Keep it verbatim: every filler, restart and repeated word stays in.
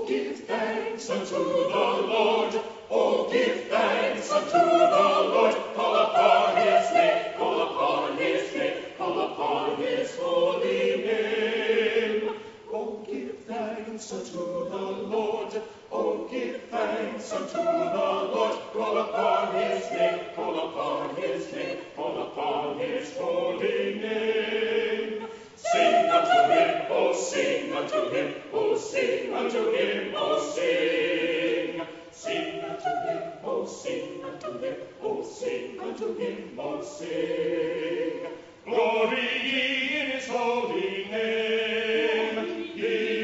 give thanks unto the Lord. Oh, give thanks unto the Lord. Call upon his name, call upon his name, call upon his holy name. Oh, give thanks unto the Lord. Oh, give thanks unto the Lord. Call upon his name, call upon his name, call upon his holy name. Sing unto him, oh sing unto him, oh sing unto him, oh sing. Sing unto him, oh sing unto him, oh sing unto him, oh sing. Glory ye in his holy name. Ye